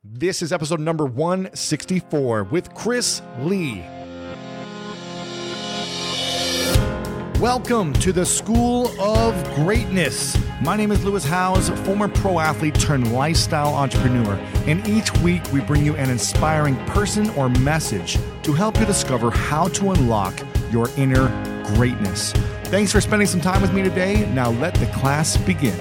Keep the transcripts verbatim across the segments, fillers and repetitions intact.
This is episode number one sixty-four with Chris Lee. Welcome to the School of Greatness. My name is Lewis Howes, former pro athlete turned lifestyle entrepreneur, and each week we bring you an inspiring person or message to help you discover how to unlock your inner greatness. Thanks for spending some time with me today. Now let the class begin.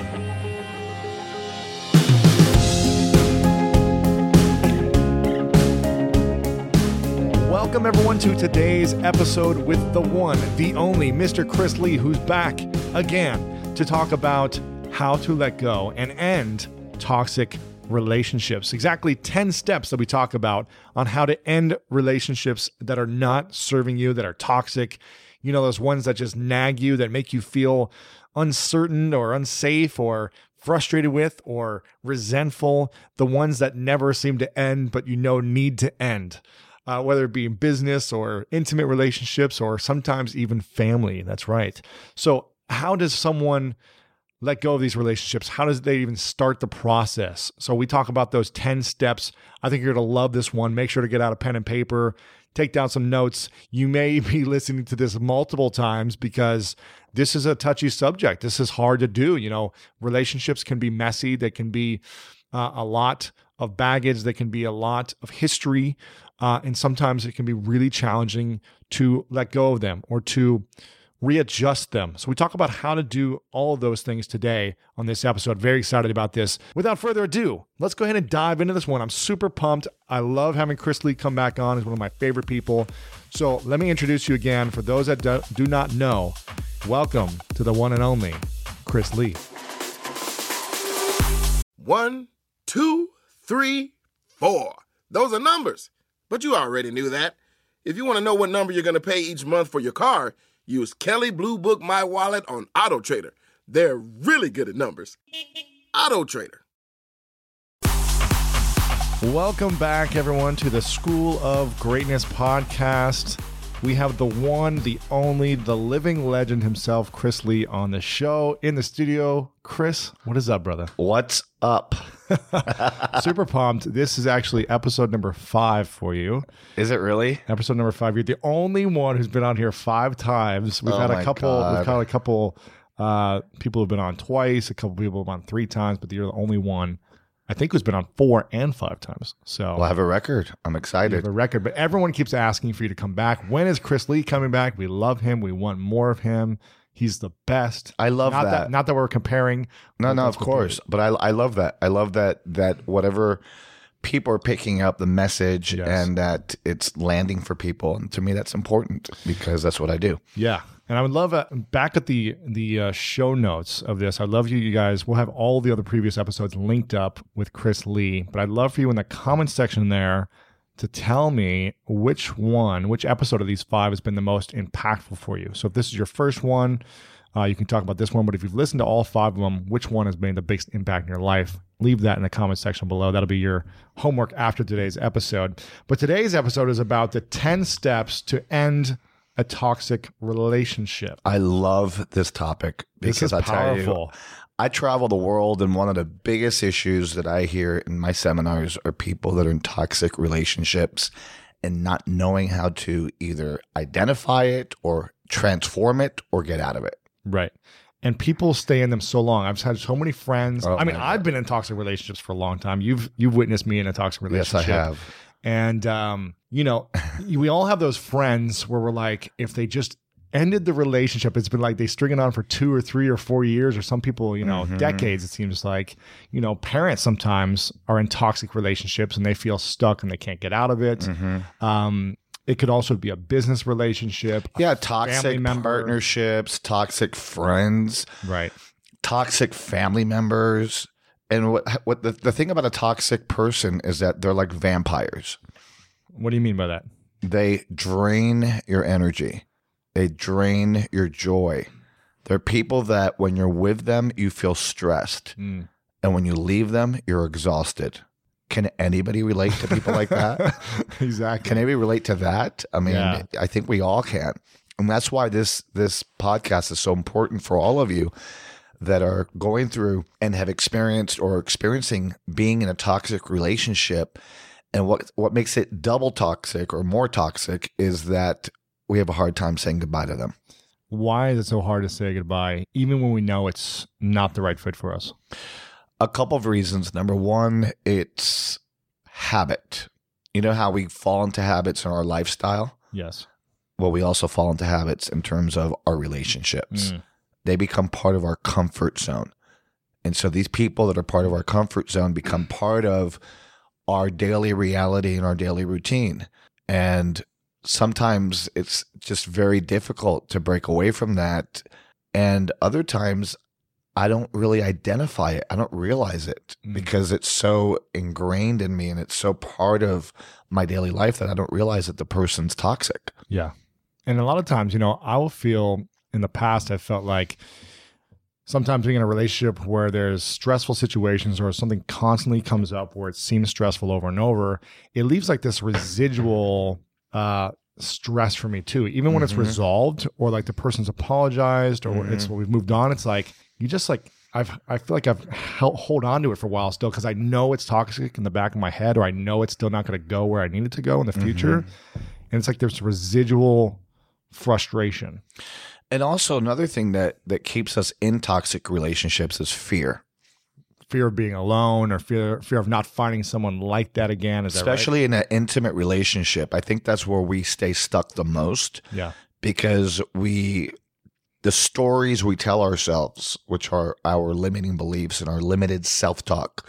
Welcome everyone to today's episode with the one, the only Mister Chris Lee, who's back again to talk about how to let go and end toxic relationships. Exactly ten steps that we talk about on how to end relationships that are not serving you, that are toxic. You know, those ones that just nag you, that make you feel uncertain or unsafe or frustrated with or resentful. The ones that never seem to end, but you know need to end. Uh, whether it be in business or intimate relationships or sometimes even family. That's right. So how does someone let go of these relationships? How does they even start the process? So we talk about those ten steps. I think you're going to love this one. Make sure to get out a pen and paper, take down some notes. You may be listening to this multiple times because this is a touchy subject. This is hard to do. You know, relationships can be messy. They can be uh, a lot of baggage. They can be a lot of history. Uh, and sometimes it can be really challenging to let go of them or to readjust them. So we talk about how to do all of those things today on this episode. Very excited about this. Without further ado, let's go ahead and dive into this one. I'm super pumped. I love having Chris Lee come back on. He's one of my favorite people. So let me introduce you again. For those that do, do not know, welcome to the one and only Chris Lee. One, two, three, four. Those are numbers. But you already knew that. If you want to know what number you're going to pay each month for your car, use Kelley Blue Book My Wallet on Auto Trader. They're really good at numbers. Auto Trader. Welcome back, everyone, to the School of Greatness podcast. We have the one, the only, the living legend himself, Chris Lee, on the show in the studio. Chris, what is up, brother? What's up? Super pumped. This is actually episode number five for you. Is it really? Episode number five. You're the only one who's been on here five times. We've oh had a couple. God. We've had a couple uh, people who've been on twice. A couple people have been on three times, but you're the only one, I think, who's been on four and five times. So we'll have a record. I'm excited. You have a record, but everyone keeps asking for you to come back. When is Chris Lee coming back? We love him. We want more of him. He's the best. I love not that. that. Not that we're comparing. No, no, of course. But I, I love that. I love that that whatever people are picking up the message Yes. and that it's landing for people. And to me, that's important because that's what I do. Yeah. And I would love uh, back at the the uh, show notes of this. I'd love you, you guys. We'll have all the other previous episodes linked up with Chris Lee. But I'd love for you in the comments section there to tell me which one, which episode of these five has been the most impactful for you. So if this is your first one, uh, you can talk about this one. But if you've listened to all five of them, which one has made the biggest impact in your life? Leave that in the comments section below. That'll be your homework after today's episode. But today's episode is about the ten steps to end a toxic relationship. I love this topic because This is I tell powerful. you, I travel the world, and one of the biggest issues that I hear in my seminars are people that are in toxic relationships and not knowing how to either identify it or transform it or get out of it. Right. And people stay in them so long. I've had so many friends. Oh, I mean, my I've God. been in toxic relationships for a long time. You've you've witnessed me in a toxic Yes, relationship. I have. And, um, you know, we all have those friends where we're like, if they just ended the relationship, it's been like they string it on for two or three or four years, or some people, you know, Mhm. decades, it seems like. You know, parents sometimes are in toxic relationships and they feel stuck and they can't get out of it. Mm-hmm. Um, it could also be a business relationship. Yeah, family toxic member. partnerships, toxic friends, Right. toxic family members. And what what the, the thing about a toxic person is that they're like vampires. What do you mean by that? They drain your energy. They drain your joy. They're people that when you're with them, you feel stressed. Mm. And when you leave them, you're exhausted. Can anybody relate to people like that? Exactly. Can anybody relate to that? I mean, Yeah. I think we all can. And that's why this this podcast is so important for all of you, that are going through and have experienced or experiencing being in a toxic relationship. And what what makes it double toxic or more toxic is that we have a hard time saying goodbye to them. Why is it so hard to say goodbye, even when we know it's not the right fit for us? A couple of reasons. Number one, it's habit. You know how we fall into habits in our lifestyle? Yes. Well, we also fall into habits in terms of our relationships. Mm. They become part of our comfort zone. And so these people that are part of our comfort zone become part of our daily reality and our daily routine. And sometimes it's just very difficult to break away from that. And other times I don't really identify it. I don't realize it mm. because it's so ingrained in me and it's so part of my daily life that I don't realize that the person's toxic. Yeah. And a lot of times, you know, I will feel in the past, I felt like sometimes being in a relationship where there's stressful situations or something constantly comes up where it seems stressful over and over, it leaves like this residual uh, stress for me too. Even when mm-hmm. it's resolved or like the person's apologized or mm-hmm. it's we've moved on, it's like, you just like, I've, I feel like I've held, hold on to it for a while still because I know it's toxic in the back of my head or I know it's still not going to go where I need it to go in the future. Mm-hmm. And it's like there's residual frustration. And also another thing that that keeps us in toxic relationships is fear. Fear of being alone or fear fear of not finding someone like that again. Is Especially that right? in an intimate relationship. I think that's where we stay stuck the most. Yeah. Because we the stories we tell ourselves, which are our limiting beliefs and our limited self-talk,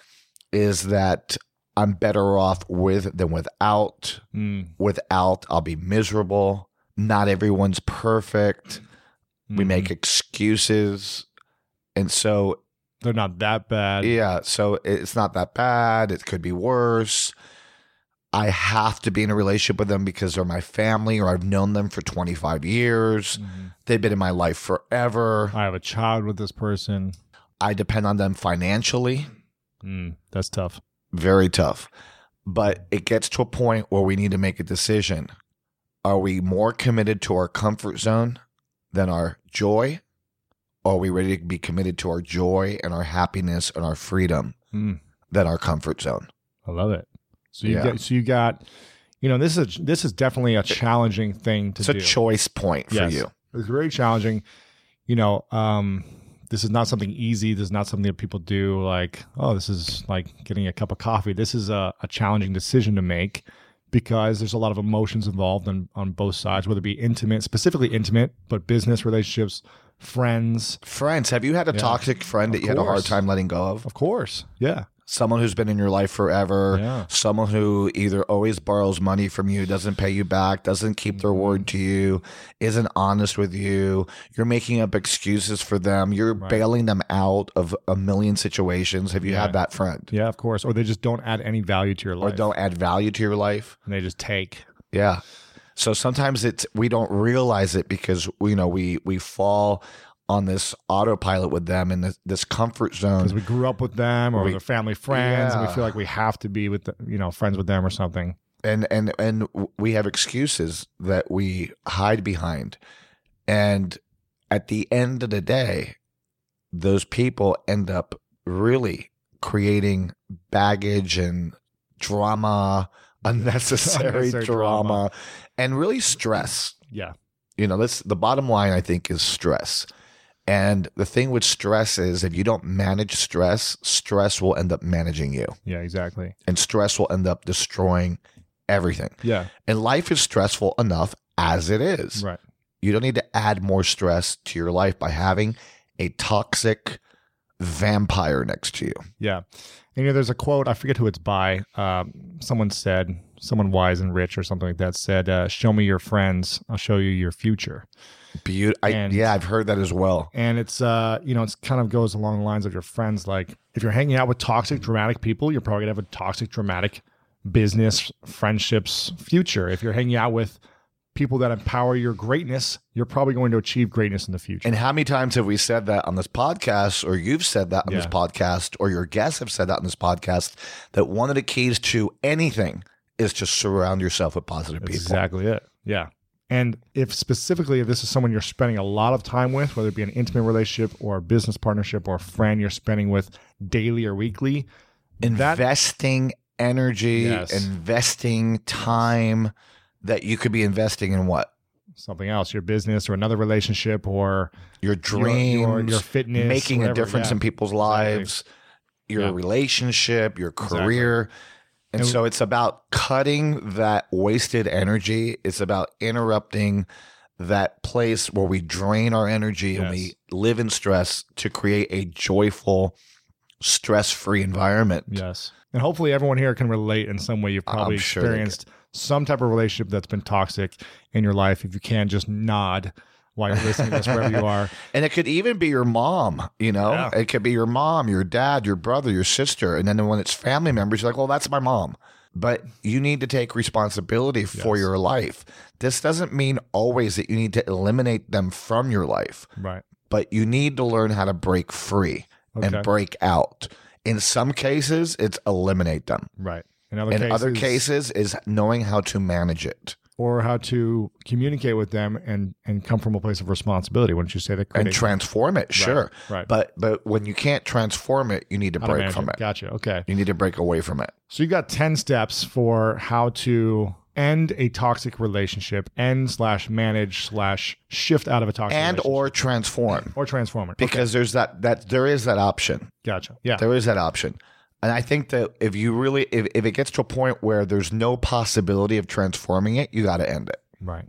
is that I'm better off with than without. Mm. Without, I'll be miserable. Not everyone's perfect. Mm-hmm. We make excuses. And so they're not that bad. Yeah. So it's not that bad. It could be worse. I have to be in a relationship with them because they're my family or I've known them for twenty-five years. Mm-hmm. They've been in my life forever. I have a child with this person. I depend on them financially. Mm, that's tough. Very tough. But it gets to a point where we need to make a decision. Are we more committed to our comfort zone than our joy? Or are we ready to be committed to our joy and our happiness and our freedom mm. than our comfort zone? I love it. So you yeah. got, so you got, you know, this is this is definitely a challenging thing to it's do. It's a choice point for yes. you. It's very challenging. You know, um, this is not something easy. This is not something that people do like, oh, this is like getting a cup of coffee. This is a, a challenging decision to make. Because there's a lot of emotions involved on, on both sides, whether it be intimate, specifically intimate, but business relationships, friends. Friends. Have you had a yeah. toxic friend of that you course. had a hard time letting go of? Of course. Yeah. Someone who's been in your life forever. Yeah. Someone who either always borrows money from you, doesn't pay you back, doesn't keep their word to you, isn't honest with you. You're making up excuses for them. You're right. bailing them out of a million situations. Have you yeah. had that friend? Yeah, of course. Or they just don't add any value to your life. Or don't add value to your life. And they just take. Yeah. So sometimes it's we don't realize it because you know we we fall on this autopilot with them in this, this comfort zone because we grew up with them or we, they're family friends, yeah. and we feel like we have to be with the, you know friends with them or something. And and and we have excuses that we hide behind, and at the end of the day, those people end up really creating baggage and drama, unnecessary, unnecessary drama, drama, and really stress. Yeah. You know, this the bottom line, I think, is stress. And the thing with stress is if you don't manage stress, stress will end up managing you. Yeah, exactly. And stress will end up destroying everything. Yeah. And life is stressful enough as it is. Right. You don't need to add more stress to your life by having a toxic vampire next to you. Yeah. And, you know, there's a quote, I forget who it's by. Um, someone said, someone wise and rich or something like that said, uh, show me your friends, I'll show you your future. Be- I, and, yeah, I've heard that as well. And it's, uh, you know, it's kind of goes along the lines of your friends. Like if you're hanging out with toxic, dramatic people, you're probably gonna have a toxic, dramatic business, friendships, future. If you're hanging out with people that empower your greatness, you're probably going to achieve greatness in the future. And how many times have we said that on this podcast, or you've said that on yeah. this podcast, or your guests have said that on this podcast, that one of the keys to anything is to surround yourself with positive That's people. Exactly it. Yeah. And if specifically if this is someone you're spending a lot of time with, whether it be an intimate relationship or a business partnership or a friend you're spending with daily or weekly, investing that, energy, yes. investing time that you could be investing in what? Something else, your business or another relationship or your dreams, your, your, your fitness, making whatever. a difference yeah. in people's lives, exactly. your yeah. relationship, your career. Exactly. And, and so it's about cutting that wasted energy. It's about interrupting that place where we drain our energy yes. and we live in stress to create a joyful, stress-free environment. Yes. And hopefully everyone here can relate in some way. You've probably I'm experienced sure some type of relationship that's been toxic in your life. If you can, just nod while you're listening to this, wherever you are. And it could even be your mom, you know? Yeah. It could be your mom, your dad, your brother, your sister. And then when it's family members, you're like, well, that's my mom. But you need to take responsibility for yes. your life. This doesn't mean always that you need to eliminate them from your life. Right. But you need to learn how to break free okay. and break out. In some cases, it's eliminate them. Right. In other In cases, other cases is knowing how to manage it. Or how to communicate with them and, and come from a place of responsibility. Wouldn't you say that? And transform it, sure. Right, right. But but when you can't transform it, you need to how break to from it. it. Gotcha. Okay. You need to break away from it. So you got ten steps for how to end a toxic relationship, end slash manage slash shift out of a toxic and relationship. or transform. Or transform it. Because okay. there's that that there is that option. Gotcha. Yeah. There is that option. And I think that if you really, if, if it gets to a point where there's no possibility of transforming it, you got to end it. Right.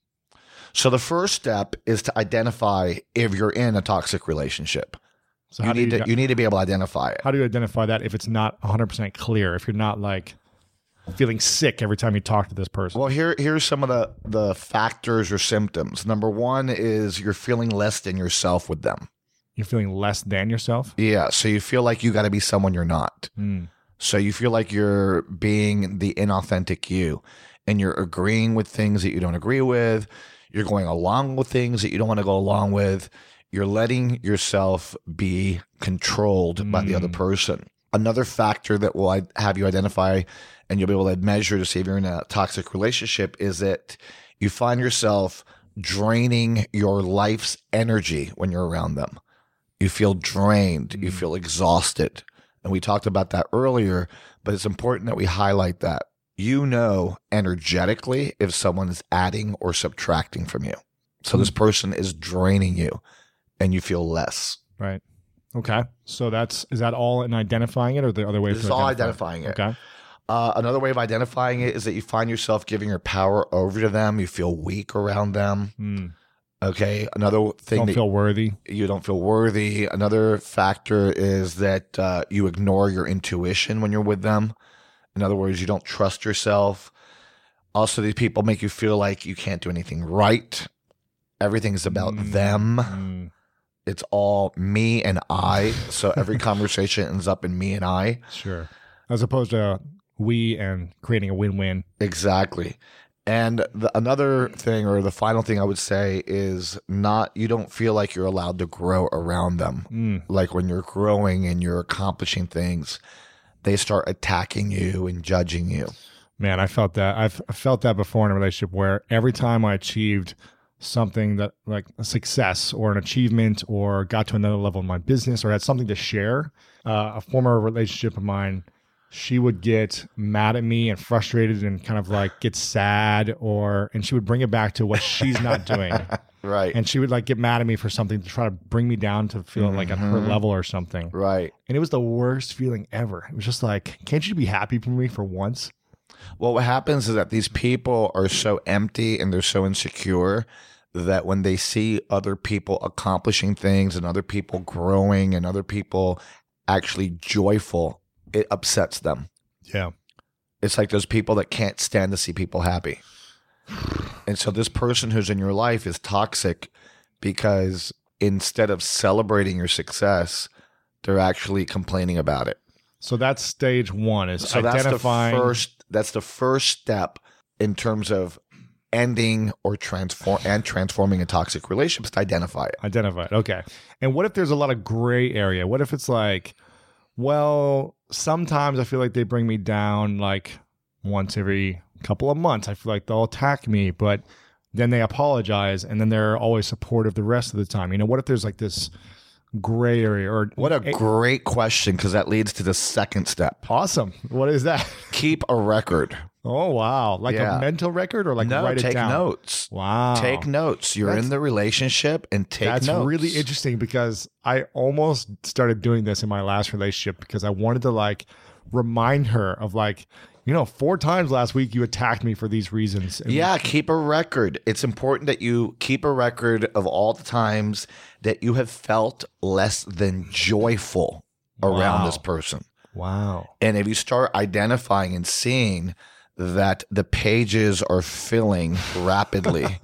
So the first step is to identify if you're in a toxic relationship. So you need you, to you need to be able to identify it. How do you identify that if it's not one hundred percent clear? If you're not like feeling sick every time you talk to this person? Well, here here's some of the the factors or symptoms. Number one is you're feeling less than yourself with them. You're feeling less than yourself? Yeah. So you feel like you got to be someone you're not. Mm. So you feel like you're being the inauthentic you, and you're agreeing with things that you don't agree with. You're going along with things that you don't want to go along with. You're letting yourself be controlled mm. by the other person. Another factor that will have you identify and you'll be able to measure to see if you're in a toxic relationship is that you find yourself draining your life's energy when you're around them. You feel drained. Mm. You feel exhausted. And we talked about that earlier, but it's important that we highlight that. You know energetically if someone is adding or subtracting from you. So mm. this person is draining you and you feel less. Right. Okay. So that's, is that all in identifying it or the other way? This is all identifying it. Okay. Uh, another way of identifying it is that you find yourself giving your power over to them. You feel weak around them. Mm. Okay. Another thing don't that feel worthy. You don't feel worthy. Another factor is that uh, you ignore your intuition when you're with them. In other words, you don't trust yourself. Also, these people make you feel like you can't do anything right. Everything is about mm. them. Mm. It's all me and I. So every conversation ends up in me and I. Sure. As opposed to we and creating a win-win. Exactly. And the, another thing, or the final thing I would say is not, you don't feel like you're allowed to grow around them. Mm. Like when you're growing and you're accomplishing things, they start attacking you and judging you. Man, I felt that. I've felt that before in a relationship where every time I achieved something that like a success or an achievement or got to another level in my business or had something to share, uh, a former relationship of mine, she would get mad at me and frustrated and kind of like get sad or, and she would bring it back to what she's not doing. Right. And she would like get mad at me for something to try to bring me down to feel mm-hmm. like at her level or something. Right. And it was the worst feeling ever. It was just like, can't you be happy for me for once? Well, what happens is that these people are so empty and they're so insecure that when they see other people accomplishing things and other people growing and other people actually joyful, it upsets them. Yeah. It's like those people that can't stand to see people happy. And so this person who's in your life is toxic because instead of celebrating your success, they're actually complaining about it. So that's stage one is so identifying. That's the first, that's the first step in terms of ending or transform and transforming a toxic relationship, to identify it. Identify it. Okay. And what if there's a lot of gray area? What if it's like, well, sometimes I feel like they bring me down like once every couple of months. I feel like they'll attack me, but then they apologize, and then they're always supportive the rest of the time. You know, what if there's like this gray area or What a great question, because that leads to the second step. awesome. What is that? Keep a record. Oh, wow. Like Yeah. a mental record or like No, write it take down? notes. Wow. Take notes. You're That's- in the relationship and take That's notes. really interesting because I almost started doing this in my last relationship because I wanted to like remind her of like, you know, four times last week you attacked me for these reasons. And Yeah, keep a record. It's important that you keep a record of all the times that you have felt less than joyful around Wow. this person. Wow. And if you start identifying and seeing that the pages are filling rapidly,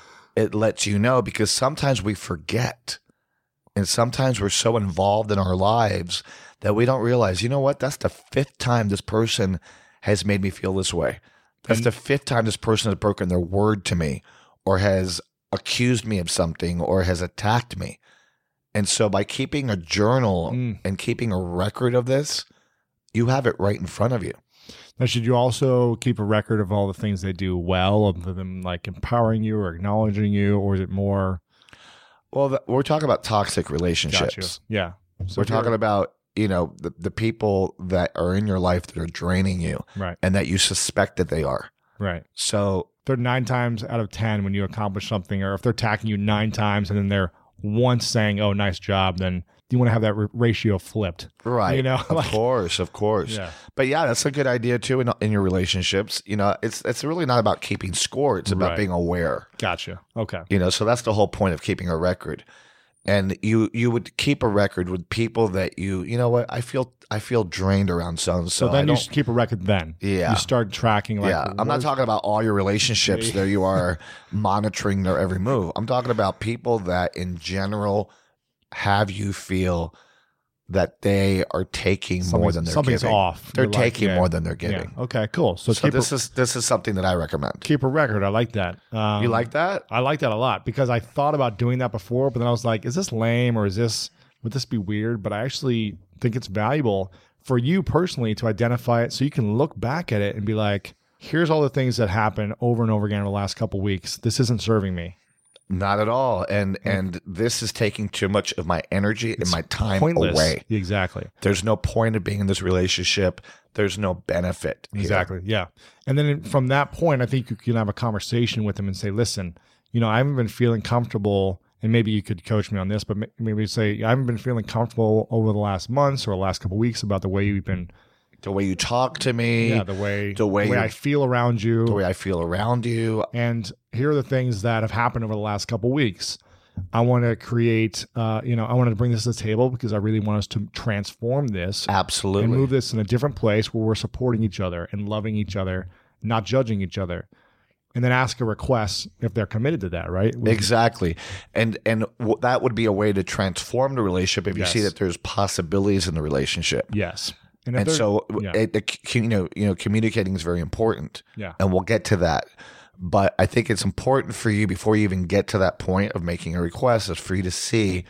it lets you know, because sometimes we forget. And sometimes we're so involved in our lives that we don't realize, you know what? That's the fifth time this person has made me feel this way. That's the fifth time this person has broken their word to me or has accused me of something or has attacked me. And so by keeping a journal Mm. and keeping a record of this, you have it right in front of you. Now, should you also keep a record of all the things they do well, of them like empowering you or acknowledging you, or is it more? Well, th- we're talking about toxic Got relationships. you. Yeah. So We're if you're- talking about, you know, the, the people that are in your life that are draining you right, and that you suspect that they are. right. So They're nine times out of ten when you accomplish something, or if they're attacking you nine times and then they're once saying, "Oh, nice job," then you want to have that r- ratio flipped. right. You know, of like- course, of course. Yeah. But yeah, that's a good idea too in, in your relationships. You know, it's it's really not about keeping score. It's about Right. being aware. Gotcha. Okay. You know, so that's the whole point of keeping a record. And you you would keep a record with people that you you know what I feel I feel drained around so and So so. then I you don't, should keep a record. Then Yeah. you start tracking. Like, yeah, I'm not where's- talking about all your relationships that you are monitoring their every move. I'm talking about people that in general have you feel that they are taking more something's- than they're something's giving. off. They're You're like, taking yeah, more than they're yeah. giving. Okay. Cool. So, So keep this a, is this is something that I recommend. keep a record. I like that. Um, You like that? I like that a lot because I thought about doing that before, but then I was like, is this lame or is this, would this be weird? But I actually think it's valuable for you personally to identify it so you can look back at it and be like, here's all the things that happen over and over again in the last couple of weeks. This isn't serving me. Not at all. And and this is taking too much of my energy and my time Pointless. away. Exactly. There's no point of being in this relationship. There's no benefit. here. Exactly. Yeah. And then in- from that point, I think you can have a conversation with them and say, listen, you know, I haven't been feeling comfortable. And maybe you could coach me on this, but ma- maybe say, I haven't been feeling comfortable over the last months or the last couple of weeks about the way you've been, The way you talk to me, yeah, the way, the way you- I feel around you. the way I feel around you. And here are the things that have happened over the last couple of weeks. I want to create, uh, you know, I wanted to bring this to the table because I really want us to transform this Absolutely. and move this in a different place where we're supporting each other and loving each other, not judging each other. And then ask a request if they're committed to that, right? We- Exactly. And and w- that would be a way to transform the relationship if you see Yes. that there's possibilities in the relationship. Yes. And, if And they're- so yeah. it, it, you know, you know, communicating is very important. Yeah. And we'll get to that. But I think it's important for you before you even get to that point of making a request is for you to see,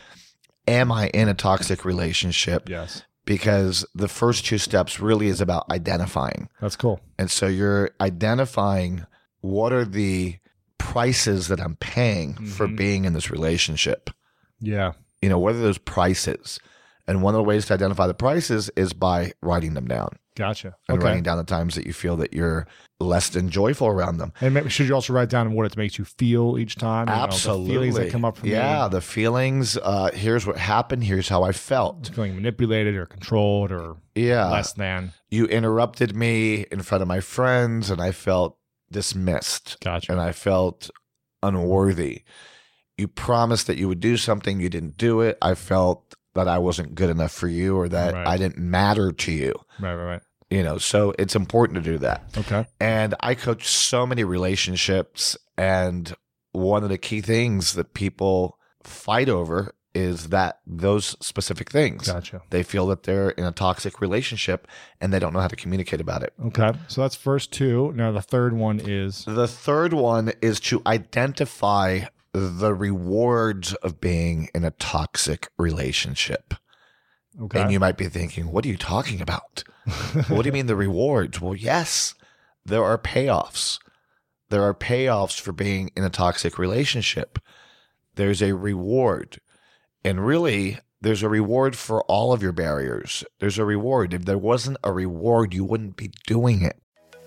am I in a toxic relationship? Yes. Because the first two steps really is about identifying. That's cool. And so you're identifying what are the prices that I'm paying for Mhm. being in this relationship. Yeah. You know, what are those prices? And one of the ways to identify the prices is by writing them down Gotcha. and Okay. writing down the times that you feel that you're less than joyful around them. And maybe, should you also write down what it makes you feel each time? You know, Absolutely. the feelings that come up from yeah, you. the feelings. Uh, here's what happened. Here's how I felt. Feeling manipulated or controlled or Yeah. less than. You interrupted me in front of my friends and I felt dismissed. Gotcha. And I felt unworthy. You promised that you would do something, you didn't do it. I felt that I wasn't good enough for you or that Right. I didn't matter to you. Right, right, right. You know, so it's important to do that. Okay. And I coach so many relationships, and one of the key things that people fight over is that those specific things. Gotcha. They feel that they're in a toxic relationship and they don't know how to communicate about it. Okay. So that's first two. Now the third one is The third one is to identify the rewards of being in a toxic relationship. okay. And you might be thinking, what are you talking about? What do you mean the rewards? Well, yes, there are payoffs. There are payoffs for being in a toxic relationship. There's a reward. And really, there's a reward for all of your barriers. There's a reward. If there wasn't a reward, you wouldn't be doing it.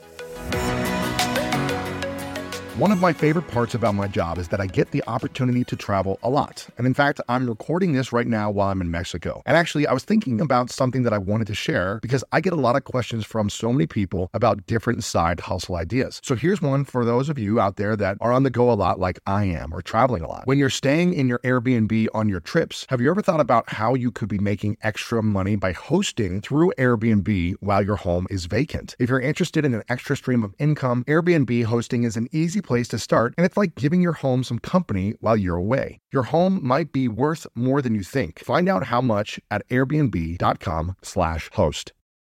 One of my favorite parts about my job is that I get the opportunity to travel a lot. And in fact, I'm recording this right now while I'm in Mexico. And actually, I was thinking about something that I wanted to share because I get a lot of questions from so many people about different side hustle ideas. So here's one for those of you out there that are on the go a lot like I am, or traveling a lot. When you're staying in your Airbnb on your trips, have you ever thought about how you could be making extra money by hosting through Airbnb while your home is vacant? If you're interested in an extra stream of income, Airbnb hosting is an easy place to start, and it's like giving your home some company while you're away. Your home might be worth more than you think. Find out how much at airbnb.com slash host.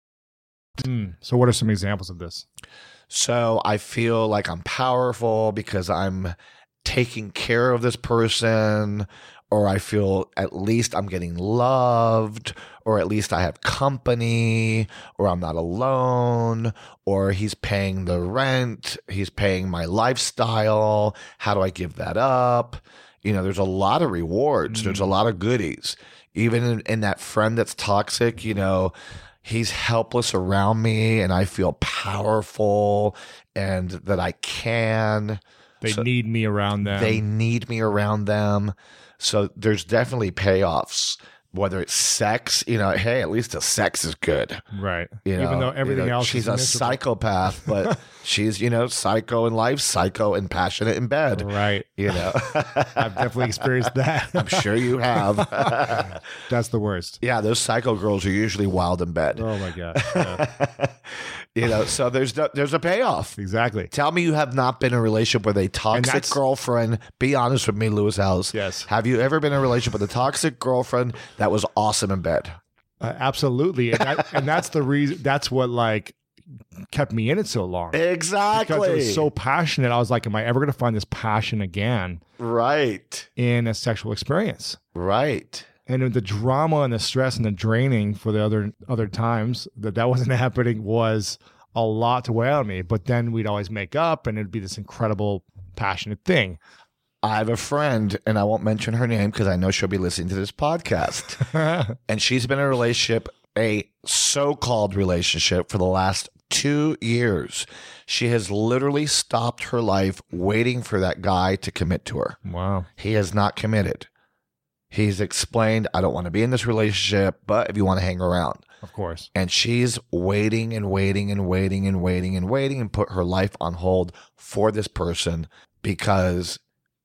Mm. So what are some examples of this? So I feel like I'm powerful because I'm taking care of this person, or I feel at least I'm getting loved, or at least I have company, or I'm not alone, or he's paying the rent, he's paying my lifestyle. How do I give that up? You know, there's a lot of rewards. Mm. There's a lot of goodies. Even in, in that friend that's toxic, you know, he's helpless around me and I feel powerful and that I can. They so need me around them. They need me around them. So there's definitely payoffs, whether it's sex, you know, hey, at least the sex is good. Right. You know, even though everything you know, else she's is a miserable. psychopath, but she's, you know, psycho in life, psycho and passionate in bed. Right. You know, I've definitely experienced that. I'm sure you have. That's the worst. Yeah, those psycho girls are usually wild in bed. Oh my God. Yeah. You know, so there's no, there's a payoff. Exactly. Tell me you have not been in a relationship with a toxic that's- girlfriend. Be honest with me, Lewis House. Yes. Have you ever been in a relationship with a toxic girlfriend that was awesome in bed? Uh, absolutely. And, that, and that's the reason, that's what like kept me in it so long. Exactly. Because it was so passionate. I was like, am I ever going to find this passion again Right. in a sexual experience? Right. And the drama and the stress and the draining for the other other times that that wasn't happening was a lot to weigh on me. But then we'd always make up and it'd be this incredible, passionate thing. I have a friend, and I won't mention her name because I know she'll be listening to this podcast. And she's been in a relationship, a so-called relationship, for the last two years. She has literally stopped her life waiting for that guy to commit to her. Wow. He has not committed. He's explained, I don't want to be in this relationship, but if you want to hang around. Of course. And she's waiting and waiting and waiting and waiting and waiting and put her life on hold for this person because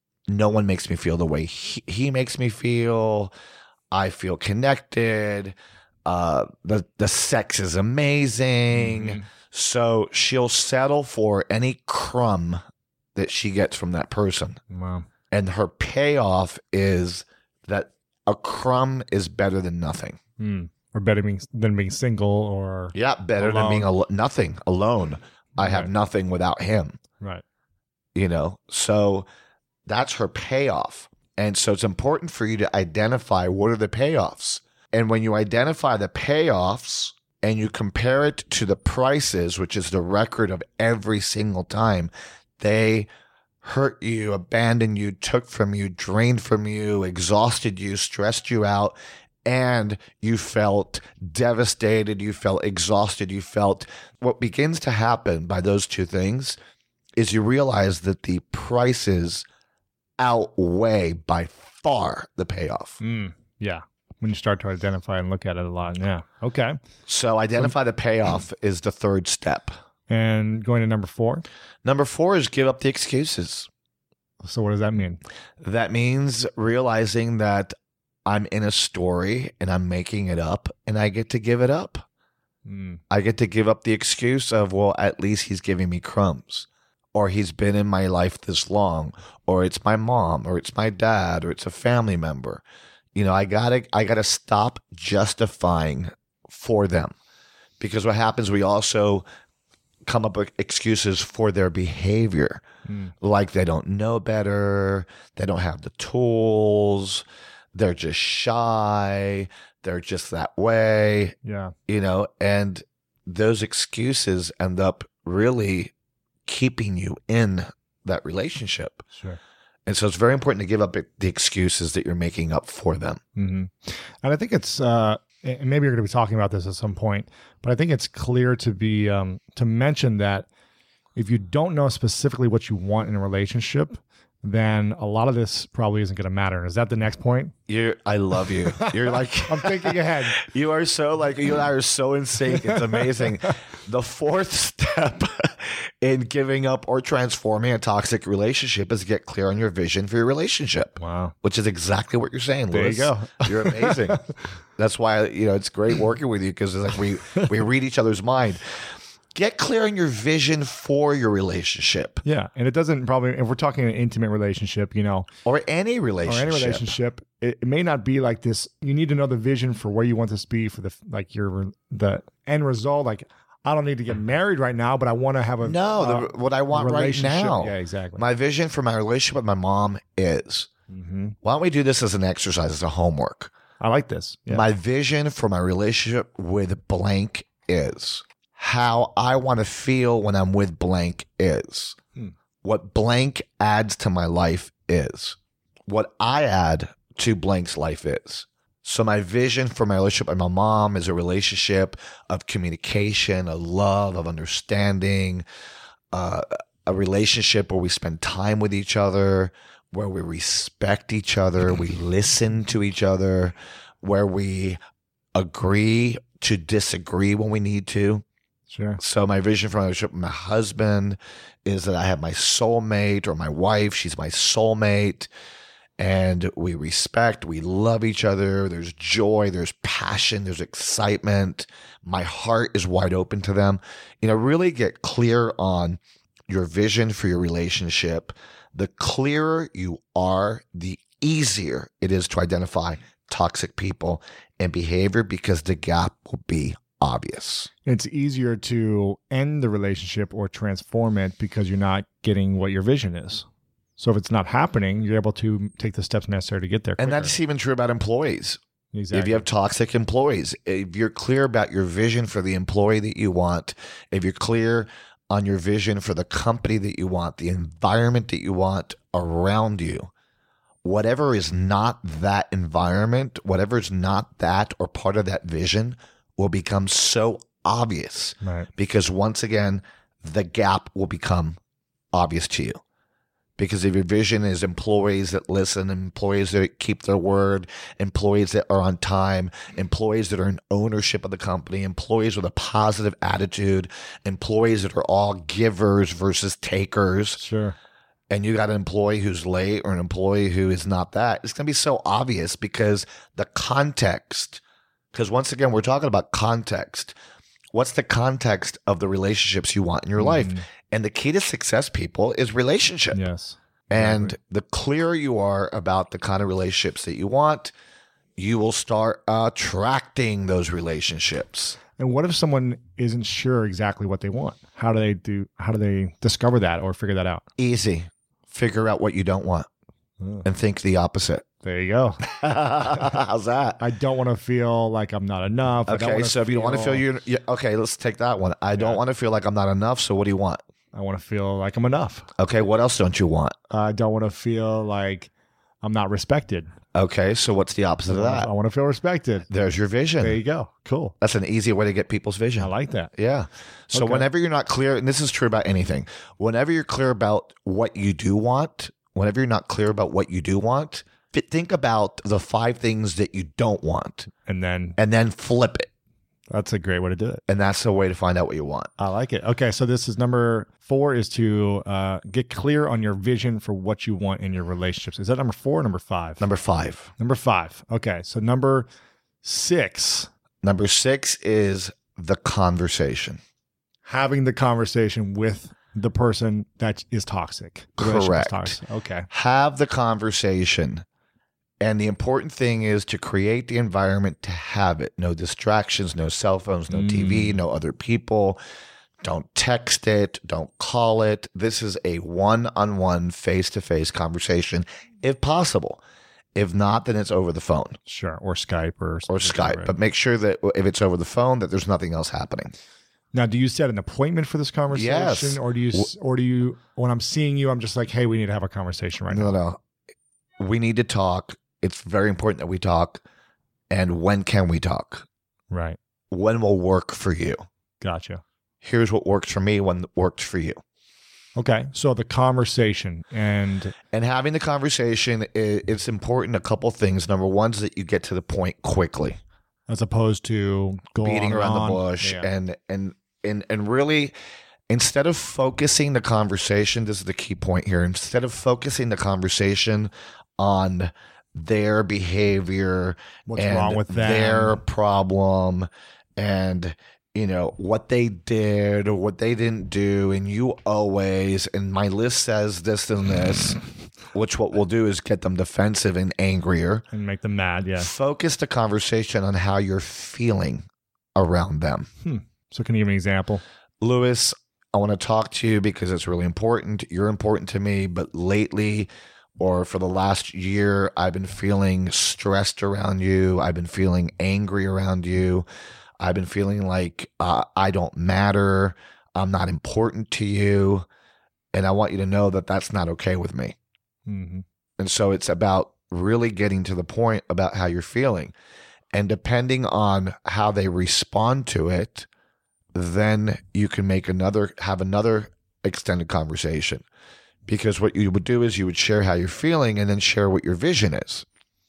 no one makes me feel the way he, he makes me feel. I feel connected. Uh, the, the sex is amazing. Mm-hmm. So she'll settle for any crumb that she gets from that person. Wow. And her payoff is that a crumb is better than nothing. Mm. Or better being, than being single or yeah, better alone. than being al- nothing alone. I Right. have nothing without him. Right. You know, so that's her payoff. And so it's important for you to identify what are the payoffs. And when you identify the payoffs and you compare it to the prices, which is the record of every single time they hurt you, abandoned you, took from you, drained from you, exhausted you, stressed you out, and you felt devastated, you felt exhausted, you felt what begins to happen by those two things is you realize that the prices outweigh by far the payoff. Mm. Yeah. When you start to identify and look at it a lot. Yeah. Okay. So identify the payoff is the third step. And going to number four. Number four is give up the excuses. So what does that mean? That means realizing that I'm in a story and I'm making it up and I get to give it up. Mm. I get to give up the excuse of, well, at least he's giving me crumbs, or he's been in my life this long, or it's my mom, or it's my dad, or it's a family member. You know, I gotta, I gotta stop justifying for them, because what happens, we also come up with excuses for their behavior, mm. like they don't know better, they don't have the tools, they're just shy, they're just that way. Yeah. You know, and those excuses end up really keeping you in that relationship. Sure. And so it's very important to give up the excuses that you're making up for them. Mm-hmm. And I think it's, uh, and maybe you're going to be talking about this at some point, but I think it's clear to be, um, to mention that if you don't know specifically what you want in a relationship, then a lot of this probably isn't going to matter. Is that the next point? You're, I love you. You're like, I'm thinking ahead. You are so like, you and I are so in sync. It's amazing. The fourth step in giving up or transforming a toxic relationship is get clear on your vision for your relationship. Wow. Which is exactly what you're saying, Louis. There you go. You're amazing. That's why, you know, it's great working with you because it's like we, we read each other's mind. Get clear on your vision for your relationship. Yeah. And it doesn't probably, if we're talking an intimate relationship, you know, Or any relationship. or any relationship, it, it may not be like this. You need to know the vision for where you want this to be for the, like your, the end result. Like, I don't need to get married right now, but I want to have a, No, uh, the, what I want right relationship. now. Yeah, exactly. My vision for my relationship with my mom is, mm-hmm. why don't we do this as an exercise, as a homework? I like this. Yeah. My vision for my relationship with blank is how I want to feel when I'm with blank is Hmm. what blank adds to my life is what I add to blank's life is. So my vision for my relationship with my mom is a relationship of communication, of love, of understanding, uh, a relationship where we spend time with each other, where we respect each other, we listen to each other, where we agree to disagree when we need to. Sure. So my vision for my relationship with my husband is that I have my soulmate, or my wife, she's my soulmate, and we respect, we love each other. There's joy, there's passion, there's excitement. My heart is wide open to them. You know, really get clear on your vision for your relationship. The clearer you are, the easier it is to identify toxic people and behavior, because the gap will be obvious. It's easier to end the relationship or transform it because you're not getting what your vision is. So if it's not happening, you're able to take the steps necessary to get there quicker. And that's even true about employees. exactly. If you have toxic employees, if you're clear about your vision for the employee that you want, if you're clear on your vision for the company that you want, the environment that you want around you, whatever is not that environment, whatever is not that or part of that vision will become so obvious. Right. Because once again, the gap will become obvious to you. Because if your vision is employees that listen, employees that keep their word, employees that are on time, employees that are in ownership of the company, employees with a positive attitude, employees that are all givers versus takers, Sure. and you got an employee who's late or an employee who is not that, it's going to be so obvious because the context, because once again, we're talking about context. What's the context of the relationships you want in your life? And the key to success, people, is relationship. Yes. And Exactly. the clearer you are about the kind of relationships that you want, you will start attracting those relationships. And what if someone isn't sure exactly what they want? How do they do? How do they discover that or figure that out? Easy. Figure out what you don't want Oh. and think the opposite. There you go. How's that? I don't want to feel like I'm not enough. I don't Okay, wanna so if you don't want to feel you, you okay, let's take that one. I don't Yeah. want to feel like I'm not enough. So what do you want? I want to feel like I'm enough. Okay, what else don't you want? I don't want to feel like I'm not respected. Okay, so what's the opposite of I that? want to feel respected. There's your vision. There you go. Cool. That's an easy way to get people's vision. I like that. Yeah. So Okay. whenever you're not clear, and this is true about anything, whenever you're clear about what you do want, whenever you're not clear about what you do want, fi- think about the five things that you don't want And then and then flip it. that's a great way to do it. And that's the way to find out what you want. I like it. Okay, so this is number four is to uh, get clear on your vision for what you want in your relationships. Is that number four or number five? Number five. Number five. Okay, so number six, Number six is the conversation. having the conversation with the person that is toxic. The relationship is Correct. toxic. Okay. Have the conversation. And the important thing is to create the environment to have it. No distractions, no cell phones, no T V, no other people. Don't text it. Don't call it. This is a one-on-one, face-to-face conversation, if possible. If not, then it's over the phone Sure. Or Skype or or something, Skype. right? But make sure that if it's over the phone, that there's nothing else happening. Now, do you set an appointment for this conversation? Yes. Or do you, or do you, when I'm seeing you, I'm just like, hey, we need to have a conversation right No, now. no. We need to talk. It's very important that we talk. And when can we talk? Right. When will work for you? Gotcha. Here's what works for me, when works for you. Okay. So the conversation and And having the conversation, i- it's important. A couple things. Number one is that you get to the point quickly. as opposed to going beating around on, the bush yeah. and and and and really, instead of focusing the conversation, this is the key point here, instead of focusing the conversation on their behavior, What's and wrong with them. their problem, and you know what they did or what they didn't do, and you always, and my list says this and this, which what we'll do is get them defensive and angrier. and make them mad. Yeah. Focus the conversation on how you're feeling around them. So can you give me an example? Lewis, I want to talk to you because it's really important. You're important to me, but lately, or for the last year, I've been feeling stressed around you. I've been feeling angry around you. I've been feeling like uh, I don't matter. I'm not important to you. And I want you to know that that's not okay with me. Mm-hmm. And so it's about really getting to the point about how you're feeling. And depending on how they respond to it, then you can make another, have another extended conversation. Because what you would do is you would share how you're feeling and then share what your vision is.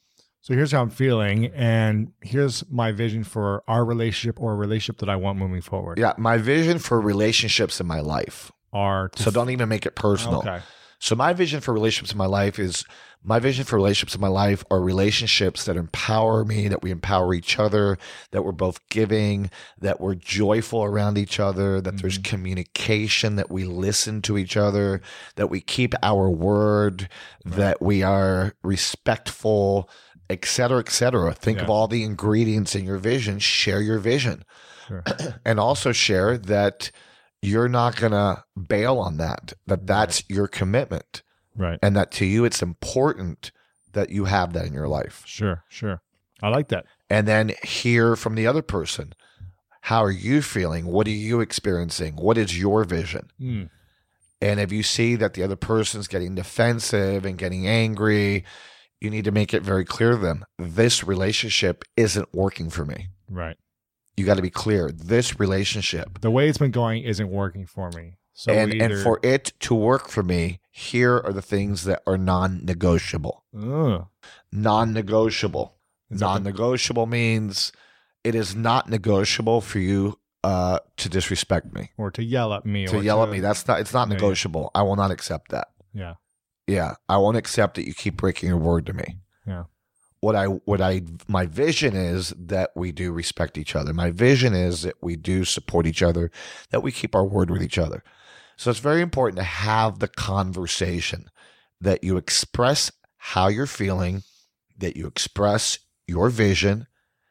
So here's how I'm feeling, and here's my vision for our relationship or a relationship that I want moving forward. Yeah, my vision for relationships in my life. Are to So don't even make it personal. Okay. So my vision for relationships in my life is my vision for relationships in my life are relationships that empower me, that we empower each other, that we're both giving, that we're joyful around each other, that there's communication, that we listen to each other, that we keep our word, that we are respectful, et cetera, et cetera. Think Yeah. of all the ingredients in your vision, share your vision. Sure. And also share that you're not going to bail on that, that that's your commitment, Right. and that to you it's important that you have that in your life. Sure. Sure. I like that. And then hear from the other person. How are you feeling? What are you experiencing? What is your vision? Mm. And if you see that the other person's getting defensive and getting angry, you need to make it very clear to them, this relationship isn't working for me. Right. You got to be clear. This relationship, The way it's been going isn't working for me. So and, either, and for it to work for me, here are the things that are non-negotiable. Ugh. Non-negotiable. Is that the- Non-negotiable means it is not negotiable for you uh, to disrespect me, or to yell at me, to or yell to, at me. That's not. It's not Yeah, yeah. negotiable. I will not accept that. yeah. Yeah, I won't accept that you keep breaking your word to me. Yeah. What I, what I, my vision is that we do respect each other. My vision is that we do support each other, that we keep our word with each other. So it's very important to have the conversation, that you express how you're feeling, that you express your vision,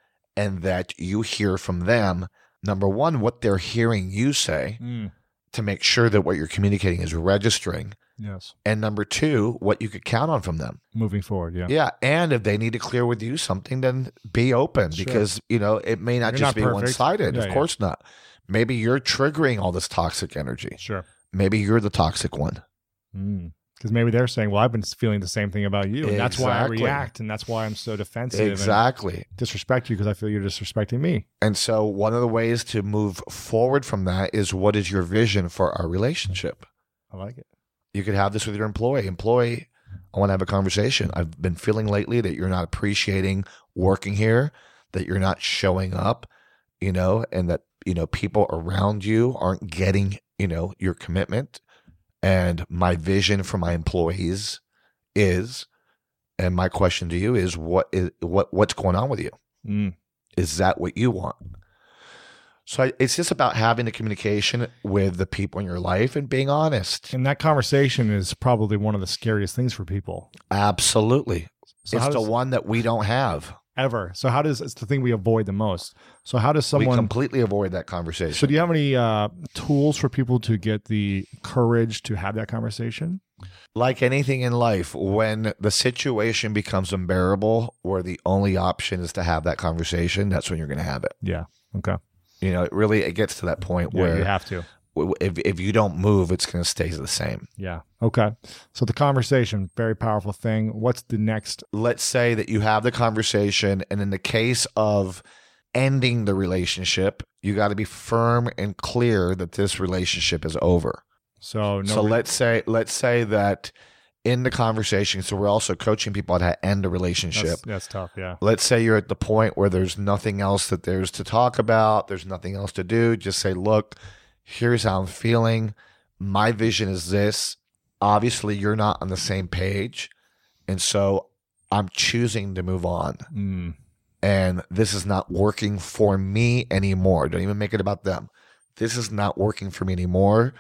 and that you hear from them, number one, what they're hearing you say, Mm. to make sure that what you're communicating is registering. Yes. And number two, what you could count on from them. Moving forward. Yeah. Yeah. And if they need to clear with you something, then be open, Sure. because, you know, it may not You're just not be perfect. one sided. Yeah, of yeah. course not. Maybe you're triggering all this toxic energy. Sure. Maybe you're the toxic one. Because maybe they're saying, well, I've been feeling the same thing about you. And that's why I Exactly. react. And that's why I'm so defensive Exactly. and disrespect you, because I feel you're disrespecting me. And so one of the ways to move forward from that is, what is your vision for our relationship? I like it. You could have this with your employee. Employee, I want to have a conversation. I've been feeling lately that you're not appreciating working here, that you're not showing up, you know, and that, you know, people around you aren't getting, you know, your commitment. And my vision for my employees is, and my question to you is, what is what what's going on with you? Mm. Is that what you want? So I, it's just about having the communication with the people in your life and being honest. And that conversation is probably one of the scariest things for people Absolutely. So it's how the does- one that we don't have. ever. So how does, it's the thing we avoid the most. So how does we someone, completely avoid that conversation. so do you have any uh, tools for people to get the courage to have that conversation? Like anything in life, when the situation becomes unbearable, where the only option is to have that conversation, that's when you're going to have it. Yeah. Okay. You know, it really, it gets to that point Yeah, where you have to. w- if, if you don't move, it's going to stay the same. Yeah. Okay. So the conversation, very powerful thing. What's the next? Let's say that you have the conversation, and in the case of ending the relationship, you got to be firm and clear that this relationship is over. So, no so re- let's say let's say that in the conversation, so we're also coaching people on how to end a relationship. that's, that's tough. Yeah. Let's say you're at the point where there's nothing else that there's to talk about, there's nothing else to do. Just say, look, here's how I'm feeling. My vision is this. Obviously, you're not on the same page. And so I'm choosing to move on. Mm. And this is not working for me anymore. Don't even make it about them. This is not working for me anymore.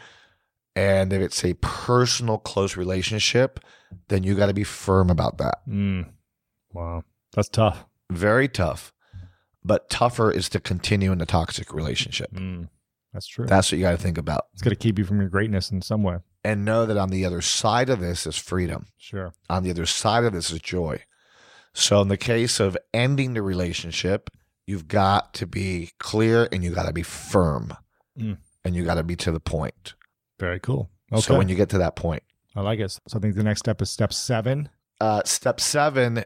And if it's a personal, close relationship, then you got to be firm about that. Mm. Wow. That's tough. Very tough. But tougher is to continue in the toxic relationship. Mm. That's true. That's what you got to think about. It's going to keep you from your greatness in some way. And know that on the other side of this is freedom. Sure. On the other side of this is joy. So in the case of ending the relationship, you've got to be clear and you got to be firm. Mm. And you got to be to the point. Very cool. Okay. So when you get to that point. I like it. So I think the next step is step seven. Uh, step seven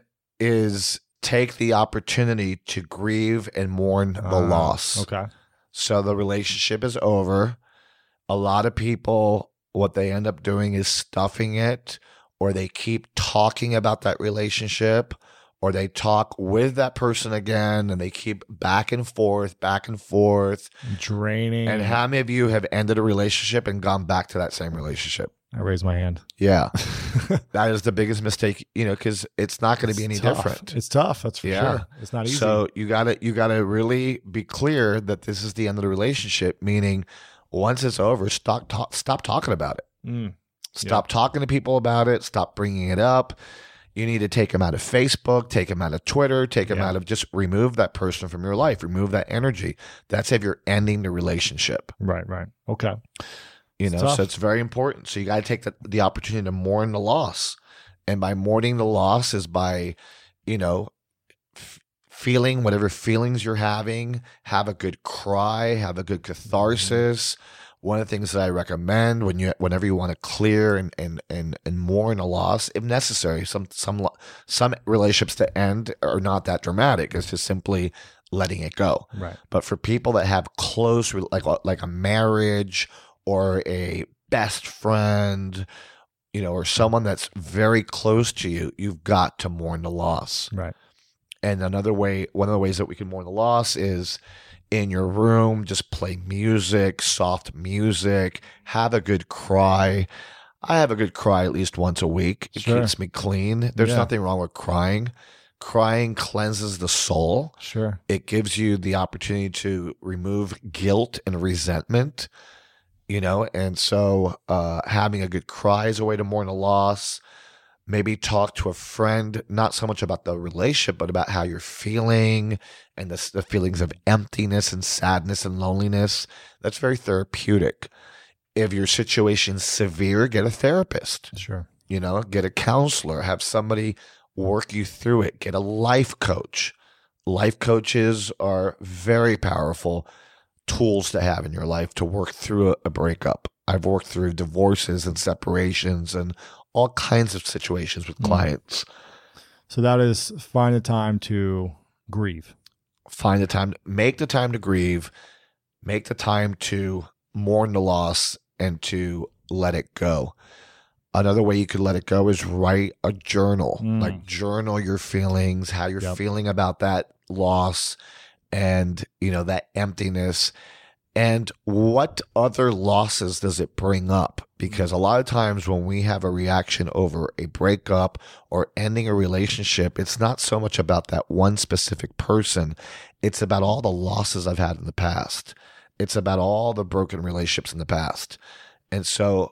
is take the opportunity to grieve and mourn the Uh, loss. Okay. So the relationship is over. A lot of people, what they end up doing is stuffing it, or they keep talking about that relationship, or they talk with that person again and they keep back and forth, back and forth. Draining. And how many of you have ended a relationship and gone back to that same relationship? I raise my hand. Yeah. That is the biggest mistake, you know, because it's not going to be any It's tough. different. It's tough. That's for Yeah. sure. It's not easy. So you gotta you gotta really be clear that this is the end of the relationship. Meaning, once it's over, stop talk, stop talking about it. Mm. Stop talking to people about it. Stop bringing it up. You need to take them out of Facebook, take them out of Twitter, take them Yeah. out of just remove that person from your life, remove that energy. That's if you're ending the relationship. Right. Right. Okay. You It's know, tough. so it's very important. So you got to take the, the opportunity to mourn the loss. And by mourning the loss is by, you know, f- feeling whatever feelings you're having, have a good cry, have a good catharsis. One of the things that I recommend when you, whenever you want to clear and, and, and, and mourn a loss, if necessary, some, some, lo- some relationships to end are not that dramatic. It's just simply letting it go. Right. But for people that have close, re- like, like a marriage or a best friend, you know, or someone that's very close to you, you've got to mourn the loss. Right. And another way, one of the ways that we can mourn the loss is in your room, just play music, soft music, have a good cry. I have a good cry at least once a week. It Sure. keeps me clean. There's Yeah. nothing wrong with crying. Crying cleanses the soul. Sure. It gives you the opportunity to remove guilt and resentment, you know, and so uh, having a good cry is a way to mourn a loss. Maybe talk to a friend, not so much about the relationship, but about how you're feeling and the, the feelings of emptiness and sadness and loneliness. That's very therapeutic. If your situation's severe, get a therapist, Sure. you know, get a counselor, have somebody work you through it, get a life coach. Life coaches are very powerful tools to have in your life to work through a, a breakup. I've worked through divorces and separations and all kinds of situations with Mm. clients. So that is find the time to grieve. Find the time, make the time to grieve, make the time to mourn the loss and to let it go. Another way you could let it go is write a journal, Mm. like journal your feelings, how you're Yep. feeling about that loss and, you know, that emptiness. And what other losses does it bring up? Because a lot of times when we have a reaction over a breakup or ending a relationship, it's not so much about that one specific person. It's about all the losses I've had in the past. It's about all the broken relationships in the past. And so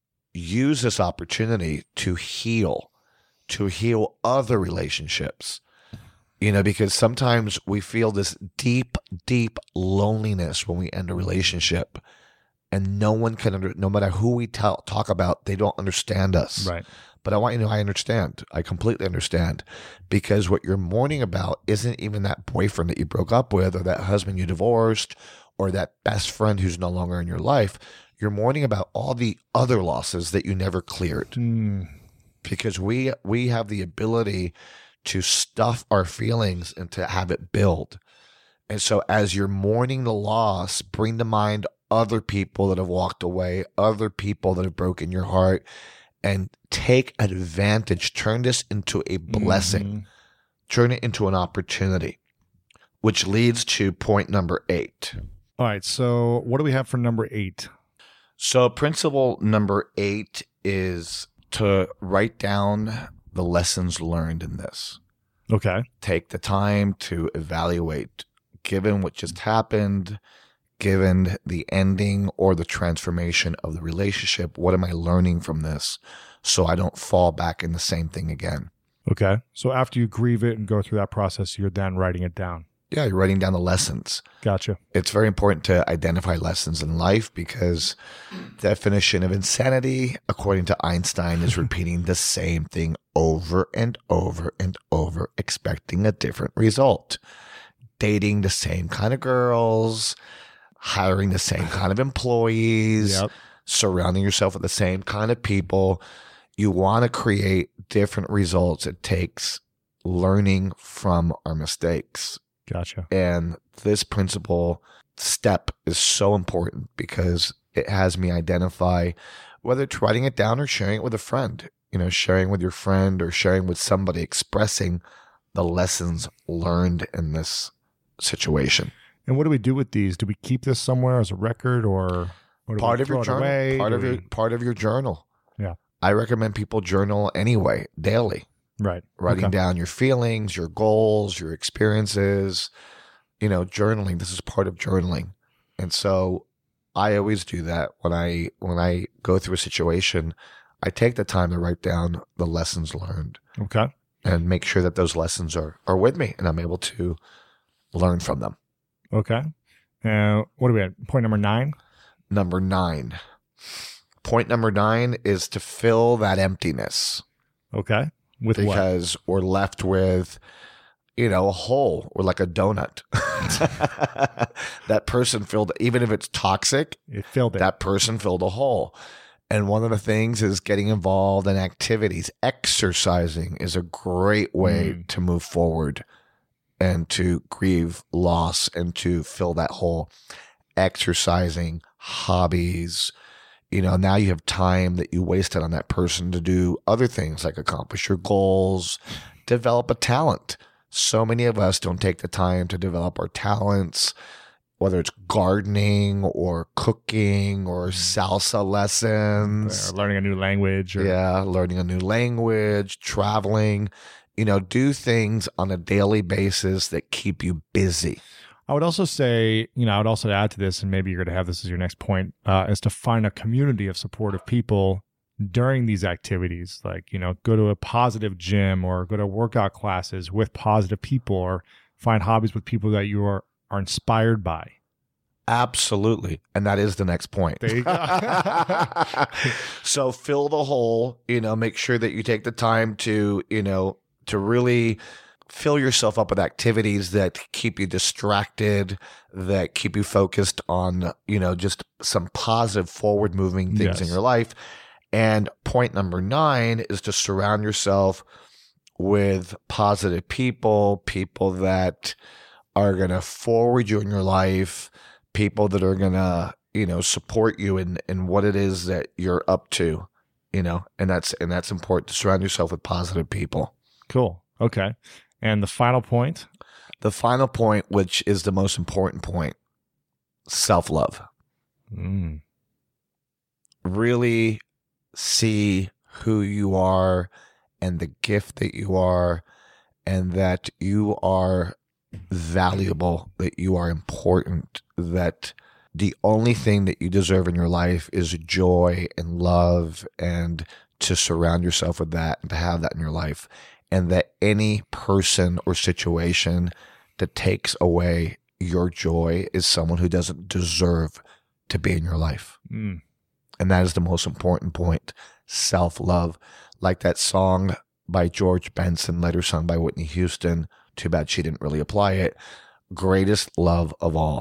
use this opportunity to heal, to heal other relationships. You know, because sometimes we feel this deep, deep loneliness when we end a relationship, and no one can, under, no matter who we tell, talk about, they don't understand us. Right. But I want you to know I understand. I completely understand, because what you're mourning about isn't even that boyfriend that you broke up with or that husband you divorced or that best friend who's no longer in your life, you're mourning about all the other losses that you never cleared. Mm. Because we we have the ability to stuff our feelings and to have it build. And so as you're mourning the loss, bring to mind other people that have walked away, other people that have broken your heart, and take advantage. Turn this into a blessing. Mm-hmm. Turn it into an opportunity, which leads to point number eight. All right. So what do we have for number eight? So principle number eight is to write down the lessons learned in this. Okay. Take the time to evaluate, given what just happened, given the ending or the transformation of the relationship, what am I learning from this so I don't fall back in the same thing again? Okay. So after you grieve it and go through that process, you're then writing it down. Yeah, you're writing down the lessons. Gotcha. It's very important to identify lessons in life because the definition of insanity, according to Einstein, is repeating the same thing over and over and over, expecting a different result. Dating the same kind of girls, hiring the same kind of employees, Yep. surrounding yourself with the same kind of people. You want to create different results. It takes learning from our mistakes. Gotcha. And this principle step is so important because it has me identify whether it's writing it down or sharing it with a friend, you know, sharing with your friend or sharing with somebody, expressing the lessons learned in this situation. And what do we do with these? Do we keep this somewhere as a record, or what do Part we of your throw it journal, away? part Do of your, we- part of your journal. Yeah. I recommend people journal anyway, daily. Right. Writing Okay. down your feelings, your goals, your experiences, you know, journaling. This is part of journaling. And so I always do that when I when I go through a situation. I take the time to write down the lessons learned Okay. and make sure that those lessons are are with me and I'm able to learn from them. Okay. Uh, what are we at? Point number nine? Number nine. Point number nine is to fill that emptiness. Okay. With what? Because we're left with, you know, a hole or like a donut. That person filled, even if it's toxic, It filled it. that person filled a hole. And one of the things is getting involved in activities. Exercising is a great way Mm. to move forward and to grieve loss and to fill that hole. Exercising, hobbies, you know, now you have time that you wasted on that person to do other things like accomplish your goals, develop a talent. So many of us don't take the time to develop our talents, whether it's gardening or cooking or salsa lessons. Or learning a new language. Or, Yeah, learning a new language, traveling, you know, do things on a daily basis that keep you busy. I would also say, you know, I would also add to this, and maybe you're going to have this as your next point, uh, is to find a community of supportive people during these activities. Like, you know, go to a positive gym or go to workout classes with positive people, or find hobbies with people that you are, are inspired by. Absolutely. And that is the next point. There you go. So fill the hole, you know, make sure that you take the time to, you know, to really fill yourself up with activities that keep you distracted, that keep you focused on, you know, just some positive forward moving things in Yes. your life. And point number nine is to surround yourself with positive people, people that are going to forward you in your life, people that are going to, you know, support you in, in what it is that you're up to, you know, and that's, and that's important to surround yourself with positive people. Cool. Okay. And the final point? The final point, which is the most important point, self-love. Mm. Really see who you are and the gift that you are, and that you are valuable, that you are important, that the only thing that you deserve in your life is joy and love, and to surround yourself with that and to have that in your life. And that any person or situation that takes away your joy is someone who doesn't deserve to be in your life. Mm. And that is the most important point. Self-love. Like that song by George Benson, later sung by Whitney Houston. Too bad she didn't really apply it. Greatest love of all.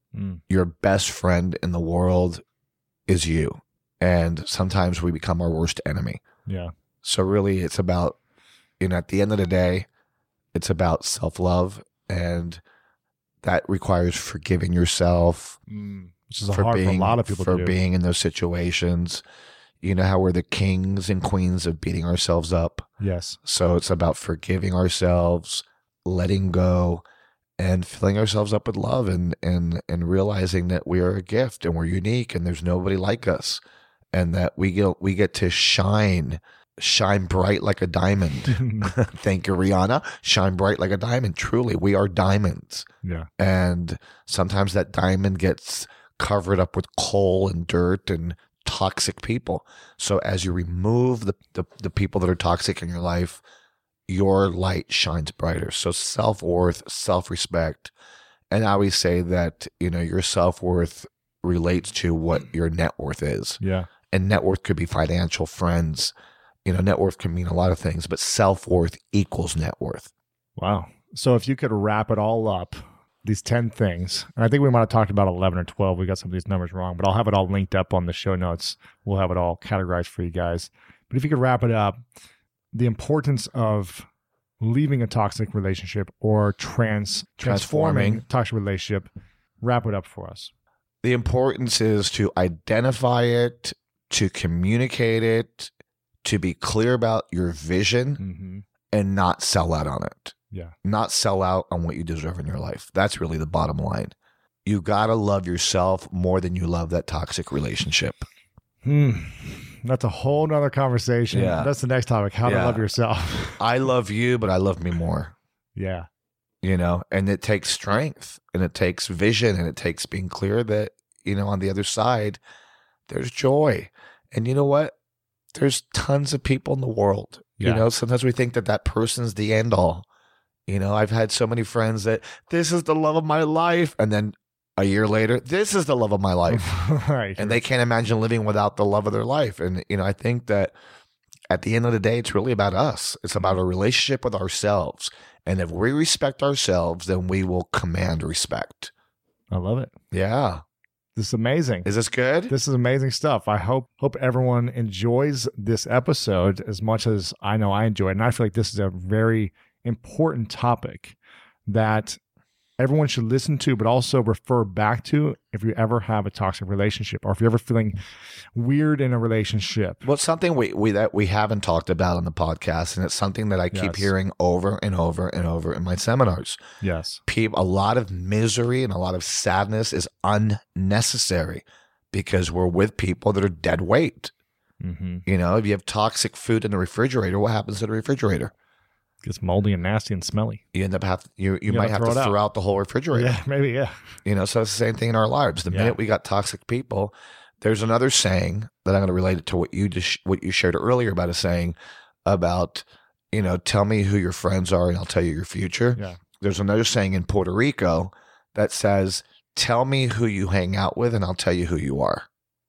Mm. Your best friend in the world is you. And sometimes we become our worst enemy. Yeah. So really it's about, you know, at the end of the day, it's about self-love, and that requires forgiving yourself. Mm. Which is hard for a lot of people for to do. being in those situations. You know how we're the kings and queens of beating ourselves up. Yes. So it's about forgiving ourselves, letting go, and filling ourselves up with love, and and and realizing that we are a gift and we're unique and there's nobody like us, and that we get we get to shine, shine bright like a diamond. Thank you, Rihanna. Shine bright like a diamond. Truly, we are diamonds. Yeah. And sometimes that diamond gets covered up with coal and dirt and toxic people. So as you remove the, the, the people that are toxic in your life, your light shines brighter. So self-worth, self-respect. And I always say that, you know, your self-worth relates to what your net worth is. Yeah. And net worth could be financial, friends. You know, net worth can mean a lot of things, but self-worth equals net worth. Wow. So if you could wrap it all up, these ten things, and I think we might have talked about eleven or twelve. We got some of these numbers wrong, but I'll have it all linked up on the show notes. We'll have it all categorized for you guys. But if you could wrap it up, the importance of leaving a toxic relationship or trans transforming, Transforming. toxic relationship, wrap it up for us. The importance is to identify it, to communicate it, to be clear about your vision, Mm-hmm. and not sell out on it. Yeah. Not sell out on what you deserve in your life. That's really the bottom line. You got to love yourself more than you love that toxic relationship. Hmm. That's a whole nother conversation. Yeah. That's the next topic. How to Yeah. love yourself. I love you, but I love me more. Yeah. You know, and it takes strength, and it takes vision, and it takes being clear that, you know, on the other side, there's joy. And you know what? There's tons of people in the world. Yeah. You know, sometimes we think that that person's the end all. You know, I've had so many friends that this is the love of my life. And then a year later, this is the love of my life. Right. And they can't imagine living without the love of their life. And, you know, I think that at the end of the day, it's really about us. It's about a relationship with ourselves. And if we respect ourselves, then we will command respect. I love it. Yeah. This is amazing. Is this good? This is amazing stuff. I hope hope everyone enjoys this episode as much as I know I enjoy it. And I feel like this is a very important topic that everyone should listen to, but also refer back to if you ever have a toxic relationship, or if you're ever feeling weird in a relationship. Well, it's something we, we that we haven't talked about on the podcast, and it's something that I keep Yes. hearing over and over and over in my seminars. Yes. People, a lot of misery and a lot of sadness is unnecessary because we're with people that are dead weight. Mm-hmm. You know, if you have toxic food in the refrigerator, what happens to the refrigerator? Gets moldy and nasty and smelly. You end up have you you, You might gotta have throw to it out. throw out the whole refrigerator. Yeah, maybe, yeah. You know, so it's the same thing in our lives. The Yeah. minute we got toxic people, there's another saying that I'm going to relate it to what you just what you shared earlier about a saying about, you know, tell me who your friends are and I'll tell you your future. Yeah. There's another saying in Puerto Rico that says, tell me who you hang out with and I'll tell you who you are.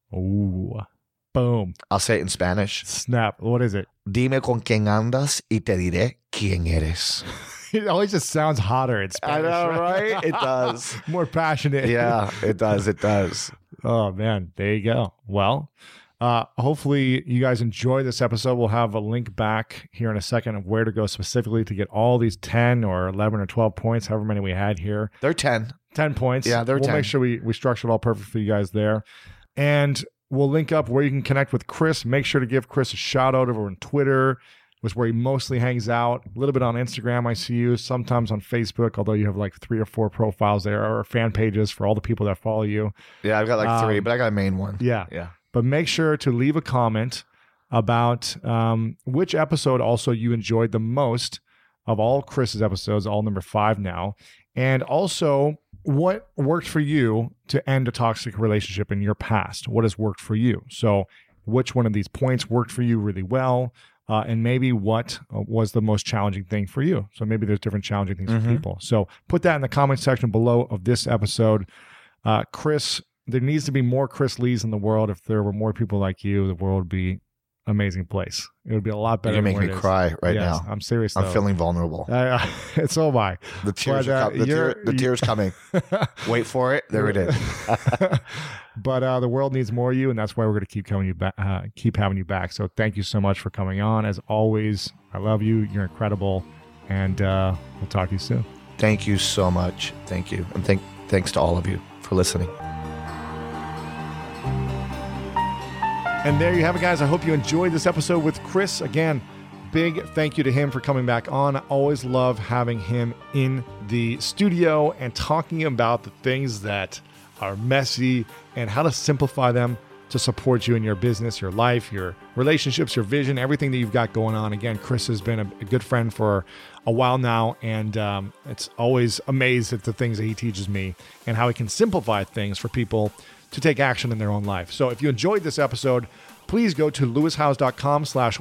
Ooh. Boom. I'll say it in Spanish. Snap. What is it? Dime con quién andas y te diré quién eres. It always just sounds hotter in Spanish. I know, right? It does. More passionate. Yeah, it does. It does. Oh, man. There you go. Well, uh, hopefully you guys enjoy this episode. We'll have a link back here in a second of where to go specifically to get all these ten or eleven or twelve points, however many we had here. They're ten. ten points. Yeah, they're We'll ten. make sure we, we structure it all perfect for you guys there. And we'll link up where you can connect with Chris. Make sure to give Chris a shout out over on Twitter, was where he mostly hangs out. A little bit on Instagram, I see you. Sometimes on Facebook, although you have like three or four profiles there, or fan pages for all the people that follow you. Yeah, I've got like three, Um, but I got a main one. Yeah. Yeah. But make sure to leave a comment about um, which episode also you enjoyed the most of all Chris's episodes, all number five now. And also, what worked for you to end a toxic relationship in your past? What has worked for you? So which one of these points worked for you really well? Uh, and maybe what uh, was the most challenging thing for you? So maybe there's different challenging things Mhm. for people. So put that in the comment section below of this episode. Uh, Chris, there needs to be more Chris Lees in the world. If there were more people like you, the world would be amazing place. It would be a lot better. You're than making me it is. cry right Yes, now. I'm serious. I'm though. feeling vulnerable. Uh, it's all my. The tears But, are uh, com- the, you're- tear, the tears coming. Wait for it. There it is. But uh, the world needs more of you, and that's why we're going to keep coming you back, uh, keep having you back. So thank you so much for coming on. As always, I love you. You're incredible, and uh, we'll talk to you soon. Thank you so much. Thank you. And thank thanks to all of you for listening. And there you have it, guys. I hope you enjoyed this episode with Chris. Again, big thank you to him for coming back on. I always love having him in the studio and talking about the things that are messy and how to simplify them to support you in your business, your life, your relationships, your vision, everything that you've got going on. Again, Chris has been a, a good friend for a while now, and um, it's always amazed at the things that he teaches me and how he can simplify things for people to take action in their own life. So if you enjoyed this episode, please go to lewishowes.com slash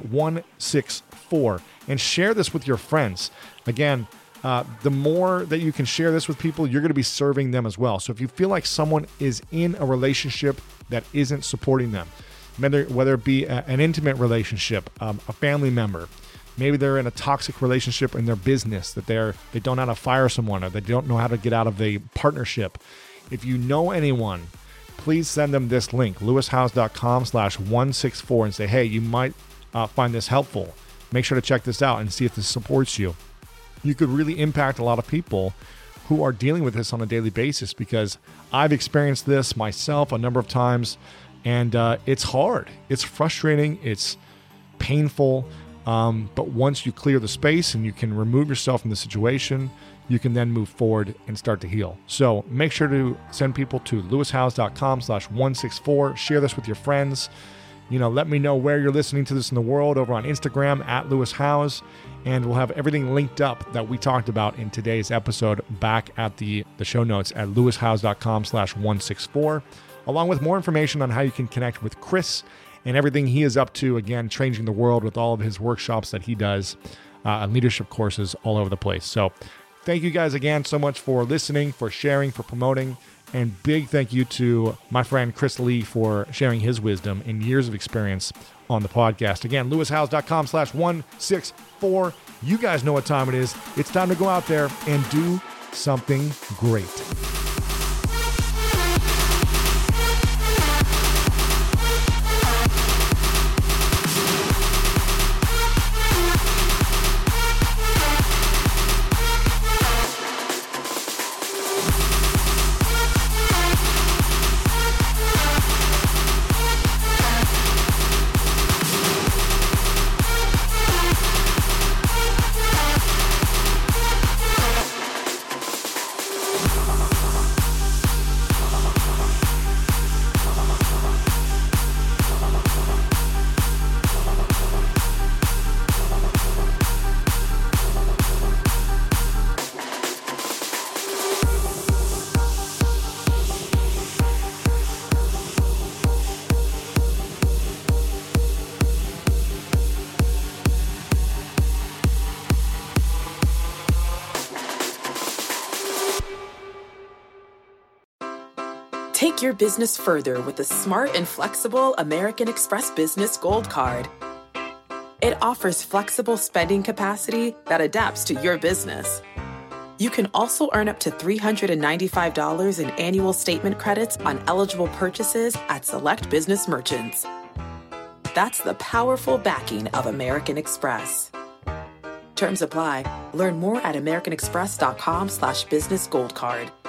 164 and share this with your friends. Again, uh, the more that you can share this with people, you're going to be serving them as well. So if you feel like someone is in a relationship that isn't supporting them, whether, whether it be a, an intimate relationship, um, a family member, maybe they're in a toxic relationship in their business, that they're they don't know how to fire someone, or they don't know how to get out of the partnership. If you know anyone, please send them this link, lewishowes.com slash 164, and say, hey, you might uh, find this helpful. Make sure to check this out and see if this supports you. You could really impact a lot of people who are dealing with this on a daily basis, because I've experienced this myself a number of times, and uh, it's hard. It's frustrating. It's painful. Um, but once you clear the space and you can remove yourself from the situation, you can then move forward and start to heal. So make sure to send people to lewishowes.com slash 164. Share this with your friends. You know, let me know where you're listening to this in the world over on Instagram at Lewis Howes, and we'll have everything linked up that we talked about in today's episode back at the, the show notes at lewishowes.com slash 164, along with more information on how you can connect with Chris and everything he is up to, again, changing the world with all of his workshops that he does uh, and leadership courses all over the place. So thank you guys again so much for listening, for sharing, for promoting. And big thank you to my friend Chris Lee for sharing his wisdom and years of experience on the podcast. Again, lewishowes.com slash 164. You guys know what time it is. It's time to go out there and do something great. Take your business further with the smart and flexible American Express Business Gold Card. It offers flexible spending capacity that adapts to your business. You can also earn up to three hundred ninety-five dollars in annual statement credits on eligible purchases at select business merchants. That's the powerful backing of American Express. Terms apply. Learn more at americanexpress.com slash business gold card.